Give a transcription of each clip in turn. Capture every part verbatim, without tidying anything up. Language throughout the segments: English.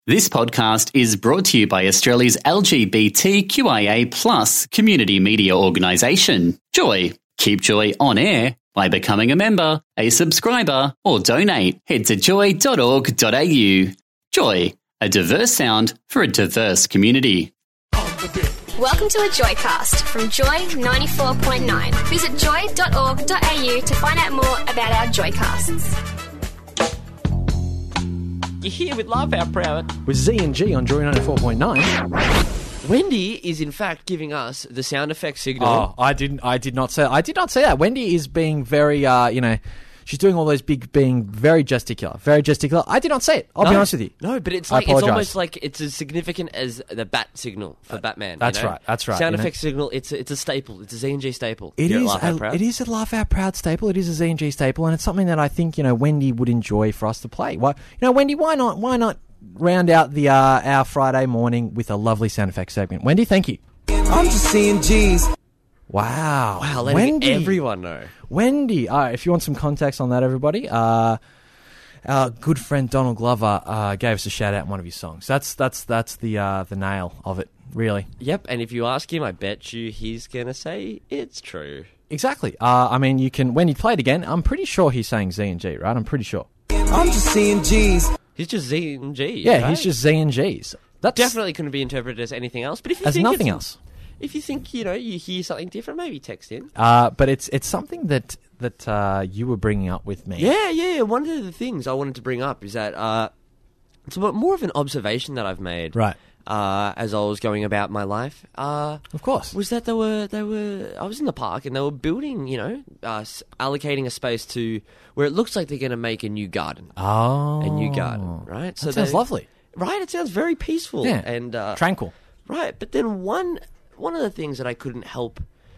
This podcast is brought to you by Australia's L G B T Q I A plus community media organisation, Joy. Keep Joy on air by becoming a member, a subscriber, or donate. Head to joy dot org dot a u. Joy, a diverse sound for a diverse community. Welcome to a Joycast from Joy ninety-four point nine. Visit joy dot org dot a u to find out more about our Joycasts. You're here with Love Our Proud. With Z and G on Joy ninety-four point nine. Wendy is in fact giving us the sound effect signal. Oh, I didn't. I did not say. I did not say that. Wendy is being very. Uh, you know, she's doing all those big, being very gesticular, very gesticular. I did not say it. I'll no, be honest with you. No, but it's I like it's apologise. almost like it's as significant as the bat signal for uh, Batman. That's you know? right. That's right. Sound you know? effect signal. It's a, it's a staple. It's a Z and G staple. It Here at is. Laugh Out A, Proud. it is a Laugh Out Proud staple. It is a Z and G staple, and it's something that I think you know Wendy would enjoy for us to play. Why, you know, Wendy? Why not? Why not round out the uh, our Friday morning with a lovely sound effects segment? Wendy, thank you. I'm just seeing G's. Wow. Wow, letting Wendy. everyone know. Wendy. All right, if you want some context on that, everybody, uh, our good friend Donald Glover uh, gave us a shout out in one of his songs. That's that's that's the uh, the nail of it, really. Yep, and if you ask him, I bet you he's gonna say it's true. Exactly. Uh, I mean, you can when he played again. I'm pretty sure he's saying Z and G, right? I'm pretty sure. I'm just seeing G's. He's just Z and G. Yeah, right? he's just Z and G's. That's Definitely couldn't be interpreted as anything else. But if you as think nothing it's- else. If you think, you know, you hear something different, maybe text in. Uh, but it's it's something that that uh, you were bringing up with me. Yeah, yeah. One of the things I wanted to bring up is that uh, it's about more of an observation that I've made, Right. Uh, as I was going about my life. Uh, Of course. was that they were they were I was in the park and they were building, you know, uh, s- allocating a space to where it looks like they're going to make a new garden, Oh. a new garden, right? That sounds they- lovely. right? It sounds very peaceful, Yeah. and uh, Tranquil. right. But then one one of the things that I couldn't help,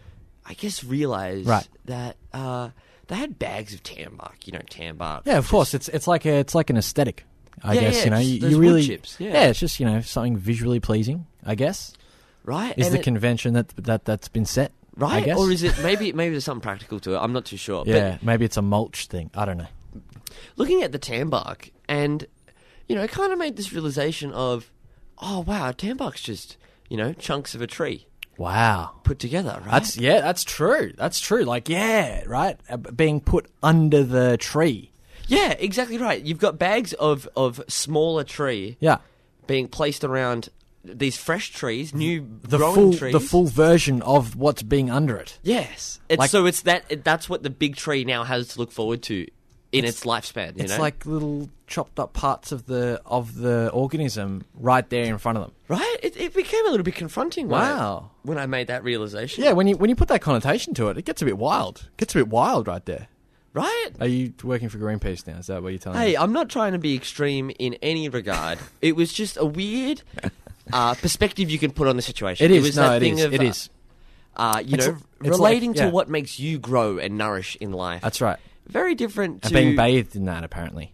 I guess, realize Right. that uh, they had bags of tan bark. You know, tan bark. Yeah, of just- course. It's it's like a, it's like an aesthetic. I Yeah, guess yeah, you know just you, those you wood really chips, yeah. it's just you know something visually pleasing. I guess right. is and the it- convention that that that's been set. right, I guess. or is it maybe maybe there's something practical to it? I'm not too sure. Yeah, maybe it's a mulch thing. I don't know. But looking at the tan bark, and you know, it kind of made this realization of, oh wow, tan bark's just you know chunks of a tree Wow. put together, right? That's yeah, that's true. That's true. Like yeah, right. Uh, being put under the tree. yeah, exactly right. You've got bags of of smaller tree Yeah. being placed around these fresh trees, new The growing full trees. the full version of what's being under it. Yes, it's, Like- so it's that it, that's what the big tree now has to look forward to in its, lifespan. You It's know? like little chopped up parts of the of the organism right there in front of them. right. It, it became a little bit confronting. When Wow. I, when I made that realization. Yeah, when you when you put that connotation to it, it gets a bit wild. It gets a bit wild right there. Right. Are you working for Greenpeace now? Is that what you're telling Hey, me? I'm not trying to be extreme in any regard. It was just a weird uh, perspective you can put on the situation. It is. was No, that it thing is. Of, It uh, is. Uh, you It's know, a- it's relating like- yeah. to what makes you grow and nourish in life. That's right. Very different And to being bathed in that, apparently.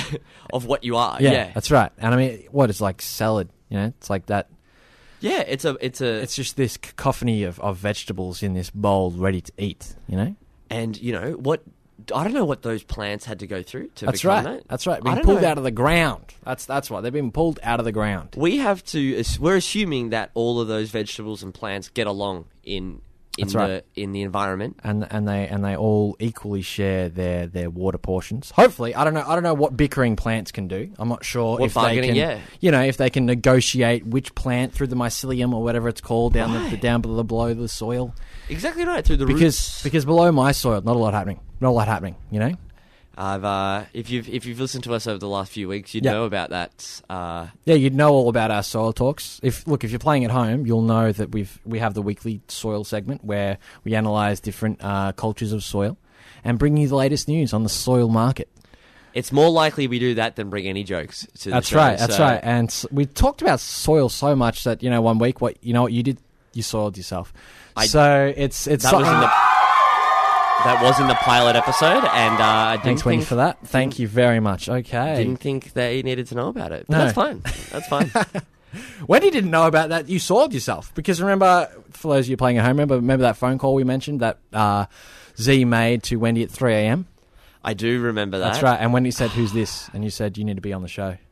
of what you are. Yeah, Yeah, that's right. And I mean, what it's like salad. You know, it's like that. yeah. It's a, it's a, It's just this cacophony of, of vegetables in this bowl, ready to eat. You know. and you know what? I don't know what those plants had to go through to That's become right. that. That's right. I Being don't pulled know. out of the ground. That's that's right. They've been pulled out of the ground. We have to. We're assuming that all of those vegetables and plants get along in in That's the right. in the environment. And and they and they all equally share their, their water portions. Hopefully, I don't know. I don't know what bickering plants can do. I'm not sure What if they bargaining, can. yeah. You know, if they can negotiate which plant through the mycelium or whatever it's called down the, Right. down below, below the soil. Exactly right through the Because roots. because below my soil, not a lot happening. Not a lot happening. You know. I've uh, if you've if you've listened to us over the last few weeks, you'd Yeah. know about that. Uh, Yeah, you'd know all about our soil talks. If look, if you're playing at home, you'll know that we've we have the weekly soil segment where we analyse different uh, cultures of soil and bring you the latest news on the soil market. it's more likely we do that than bring any jokes to the That's show, right. That's so- right. And s- we talked about soil so much that you know one week what you know what you did you soiled yourself. I- so it's it's That was something. in the that was in the pilot episode, and uh, I didn't Thanks, Wendy, think for that. Thank you very much. Okay. didn't think they needed to know about it. But No. that's fine. That's fine. Wendy didn't know about that. You soiled yourself because remember, for those of you playing at home, remember remember that phone call we mentioned that uh, Z made to Wendy at three a.m. I do remember that. That's right. And Wendy said, "Who's this?" And you said, "You need to be on the show."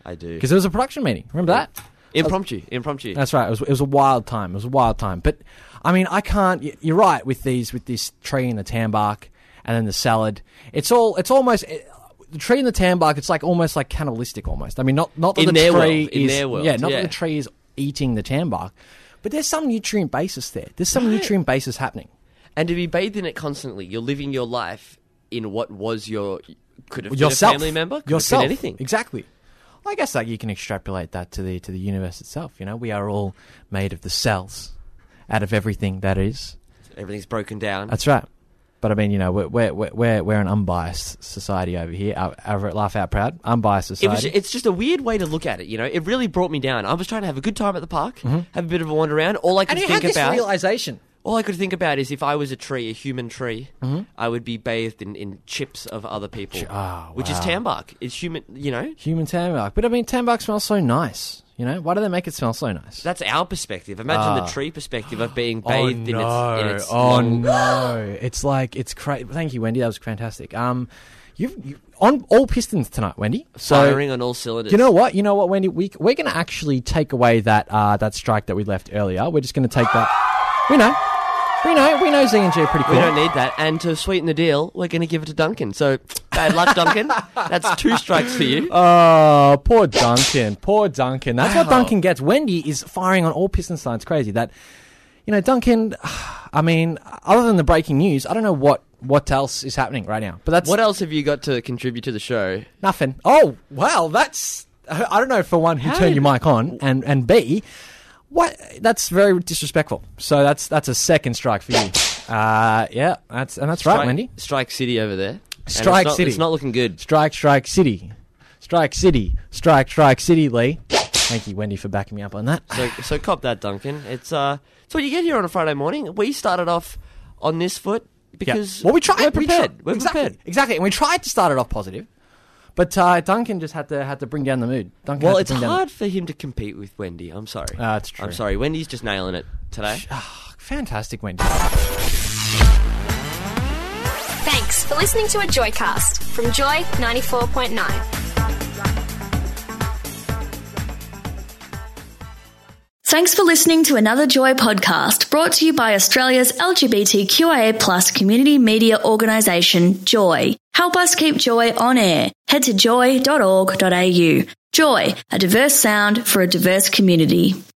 I do. Because there was a production meeting. Remember that? Impromptu. Impromptu. That's right. It was, it was a wild time. It was a wild time. But, I mean, I can't... y- You're right with these, with this tree and the tambark and then the salad. It's all... It's almost... It, the tree and the tambark, it's like almost like cannibalistic almost. I mean, not, not that In the their tree world, in is... their world, yeah, not yeah. that the tree is eating the tambark. But there's some nutrient basis there. There's some Right. nutrient basis happening. And to be bathed in it constantly, you're living your life in what was your... Could have been Yourself. a family member. Could Yourself. have been anything. Exactly. I guess like you can extrapolate that to the to the universe itself. You know, we are all made of the cells, out of everything that is. Everything's broken down. That's right. But I mean, you know, we're we're we're, we're an unbiased society over here. Over at Laugh Out Proud, unbiased It society. was, it's just a weird way to look at it, you know. It really brought me down. I was trying to have a good time at the park, have a bit of a wander around. All I could and you think had this about, realization. all I could think about is if I was a tree, a human tree, Mm-hmm. I would be bathed in, in chips of other people, oh, which is wow. tambark. It's human, you know. Human tambark. But I mean, tambark smells so nice. You know, why do they make it smell so nice? That's our perspective. Imagine Ah. the tree perspective of being bathed in its in its oh long- no! It's like it's crazy. Thank you, Wendy. That was fantastic. Um, you've you, on all pistons tonight, Wendy. So firing on all cylinders. you know what? You know what, Wendy? We we're going to actually take away that uh, that strike that we left earlier. We're just going to take that. We know, we know, we know. Z and G are pretty cool. We don't need that. And to sweeten the deal, we're going to give it to Duncan. So, bad luck, Duncan. That's two strikes for you. Oh, poor Duncan. Poor Duncan. That's what Wow. Duncan gets. Wendy is firing on all pistons tonight. It's crazy. That, you know, Duncan, I mean, other than the breaking news, I don't know what, what else is happening right now. But that's What else have you got to contribute to the show? nothing. Oh, well, that's, I don't know, for one, who How turned did- your mic on, and, and B, what, that's very disrespectful. So that's, that's a second strike for you. Uh, yeah, that's, and that's right, Strike- Wendy. Strike City over there. And Strike it's not, City. It's not looking good. Strike, strike, city. Strike, city. Strike, strike, city, Lee. Thank you, Wendy, for backing me up on that. So, so cop that, Duncan. It's uh, it's what you get here on a Friday morning. We started off on this foot because yeah. well, we tried. we're we prepared. tried- We're exactly, prepared. Exactly, and we tried to start it off positive, but uh, Duncan just had to had to bring down the mood. Duncan Well, had it's to bring hard for him to compete with Wendy. I'm sorry. Ah, that's true. I'm sorry. Wendy's just nailing it today. Down. Fantastic, Wendy. Thanks for listening to a Joycast from Joy ninety-four point nine. Thanks for listening to another Joy podcast brought to you by Australia's L G B T Q I A plus community media organisation, Joy. Help us keep Joy on air. Head to joy dot org dot a u. Joy, a diverse sound for a diverse community.